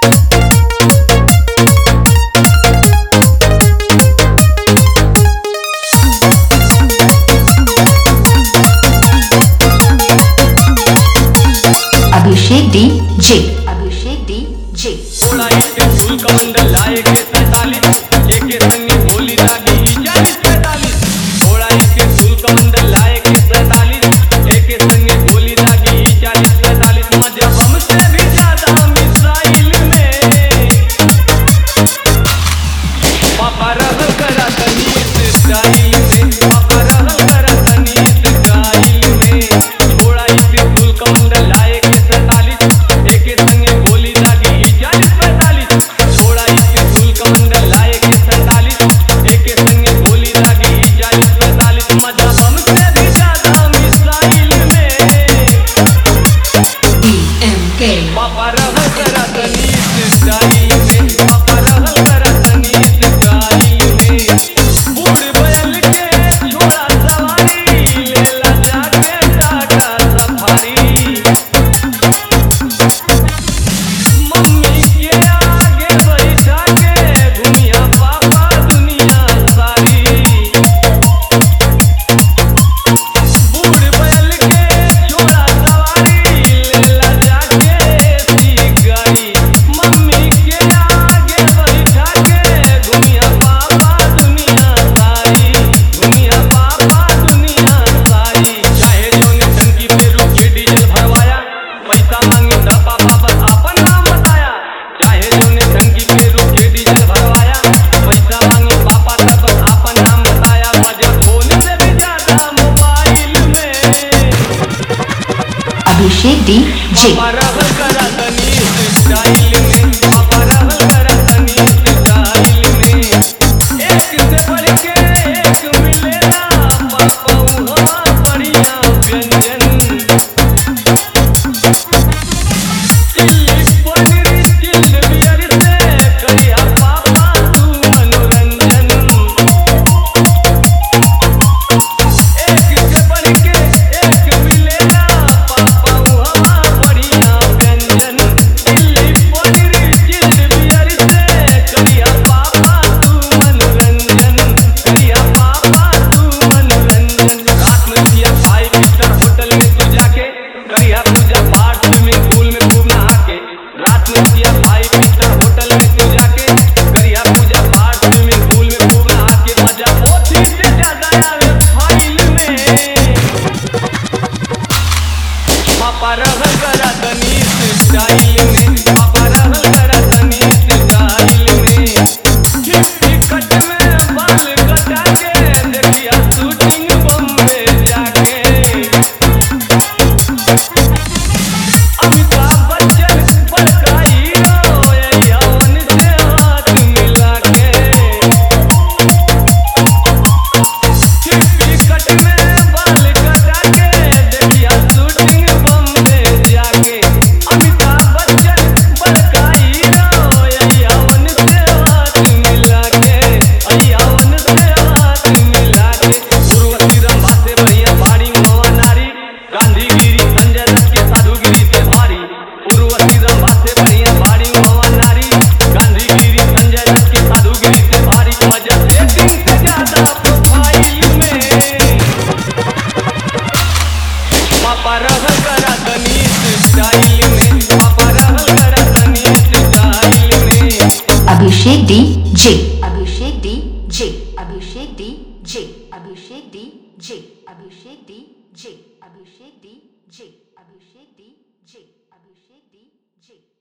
Abhishek DJ, Abhishek DJ. थोड़ा एक फूल का मंडल लाए के 47 एक संगे बोली दागी 40-45। थोड़ा एक फूल का मंडल लाए के 47 एक संगे बोली दागी 40-45। मजा हमसे भी ज्यादा मिसाइल में पापा रहल करा तनी स्टाइल में, पापा रहल करा तनी स्टाइल में। थोड़ा एक फूल का मंडल लाए के 47 एक संगे बोली दागी 40-45। थोड़ा एक फूल का मंडल लाए के 47 एक संगे बोली दागी 40-45। मजा हमसे भी ज्यादा मिसाइल में DMK, पापा रहल करा तनी स्टाइल में, पापा रहल करा तनी स्टाइल में। बूढ़ बैल के छोड़ा सवारी लेला जाके टाटा सफारी। मम्मी के आगे बैठा के घूमिया पापा दुनिया सारी। बूढ़ बैल के छोड़ा सवारी लेला जाके ऐसी गाड़ी। मम्मी के आगे बैठा के घूमिया पापा दुनिया सारी, घूमिया पापा दुनिया सारी। चाहे जोने टंकी पे रुक के डीजल भरवाया, पैसा मांगे त पापा बस आपन नाम बताया। चाहे जोने टंकी पे रुक के डीजल भरवाया, पैसा मांगे पापा त बस आपन नाम बताया। मजा फोन से भी ज्यादा मोबाइल में अभिषेक डीजे, पापा रहल करा तनी स्टाइल में, पापा रहल करा तनी स्टाइल में। एक से बढ़ के एक मिलेला पापा उहवा बढ़िया व्यंजन। चिल्ली पनीर चिल्ड बियर से करिया पापा तू मनोरंजन। एक से बढ़ के एक मिलेला पापा उहवा बढ़िया व्यंजन। चिल्ली पनीर चिल्ड बियर से करिया पापा तू मनोरंजन, करिया पापा तू मनोरंजन। रात में पिया 5 स्टार होटल में तू जाके करिया पूजा पाठ स्विमिंग पूल में खूब नहा के। रात में पिया 5 स्टार होटल में तू जाके करिया पूजा पाठ स्विमिंग पूल में खूब नहा के। मजा पोथी से ज्यादा आवे फाइल में पापा रहल करा तनी स्टाइल में, पापा रहल करा तनी स्टाइल में। गिफ्टी कट में बाल कटा के देखिया शूटिंग बॉम्बे जाके। अमिताभ बच्चन बड़का हीरो यौवन से हाथ मिला के। गिफ्टी कट में बाल कटा के देखिया शूटिंग बॉम्बे जाके। अमिताभ बच्चन बड़का हीरो यौवन से हाथ मिला के, यौवन से हाथ मिला के। उर्वशी रंभा से बढ़िया भारी मवा नारी, गांधीगिरी संजय दत्त के साधुगिरी से भारी। उर्वशी रंभा से बढ़िया भारी मवा नारी, गांधीगिरी संजय दत्त के साधुगिरी से भारी। मजा सेटिंग से ज्यादा प्रोफाइल में पापा रहल करा तनी स्टाइल में, पापा रहल करा तनी स्टाइल में। Abhishek DJ, Abhishek DJ, Abhishek DJ, Abhishek DJ, Abhishek DJ, Abhishek DJ, Abhishek DJ, Abhishek DJ.